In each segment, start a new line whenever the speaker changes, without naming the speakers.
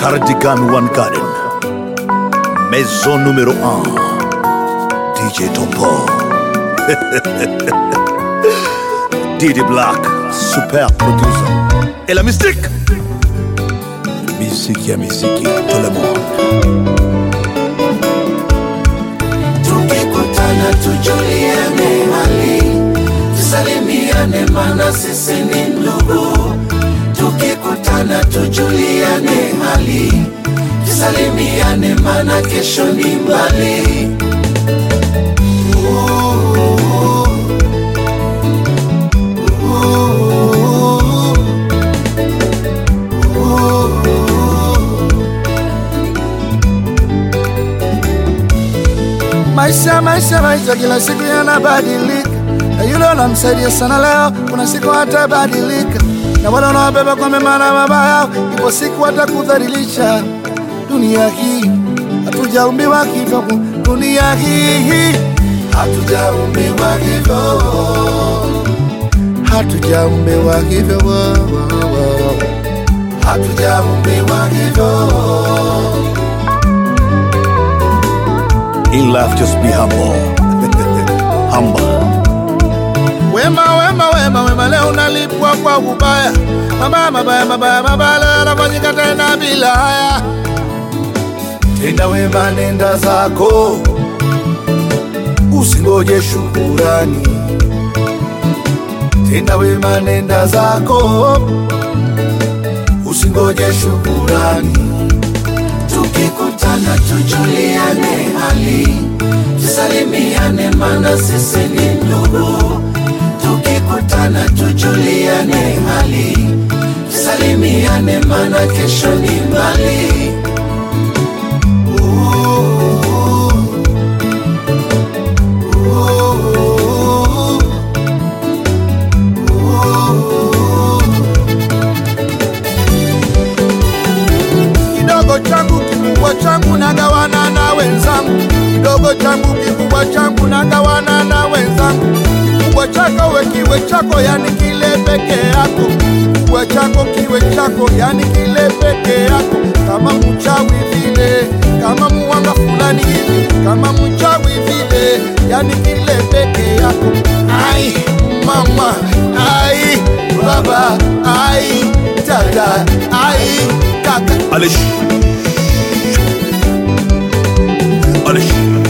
Cardigan One Garden, maison numéro 1, DJ Topo. Didi Black, super producer. Et la mystique, musique, tout le monde.
Tukikutana tujuliane hali, tusalimiane maana sisi ni ndugu. Tukikutana tujuliane hali, tusalimiane maana kesho ni mbali.
Maisha kila siku yanabadilika, na yule unamsaidia sana leo, kuna siku hatabadilika. Na wale unaobeba kwa mema na mabaya, ipo siku watakudhalilisha. Dunia hii hatujaumbiwa hivyo, dunia hii
hatujaumbiwa hivyo,
hatujaumbiwa hivyo,
hatujaumbiwa hivyo.
In life, just be humble. Humble.
Wema leo unalipwa kwa ubaya. Mabaya leo yanafanyika tena bila haya.
Tenda wema nenda zako, usingoje shukurani. Tenda wema nenda zako, usingoje shukurani. Tukikutana tujuliane hali, tusalimiane maana sisi ni ndugu. Tukikutana tujuliane hali, tusalimiane maana kesho ni mbali.
Kidogo changu kikubwa changu nagawana na wenzangu, kidogo changu kikubwa changu nagawana na wenzangu. Kikubwa chako we kiwe chako, yani kile peke yako. Kikubwa chako kiwe chako, yani kile peke yako. Kama mchawi vile, kama muwanga fulani hivi, kama mchawi vile, yani kile peke yako. Ai mama, ai baba, ai dada, ai kaka.
Allez. Allez.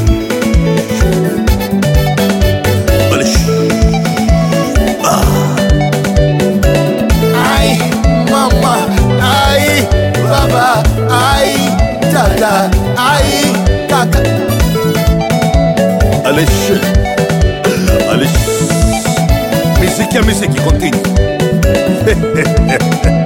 Allez.
Ai mama, ai baba, ai dada, ai kaka.
Allez. Allez. Musique, continue.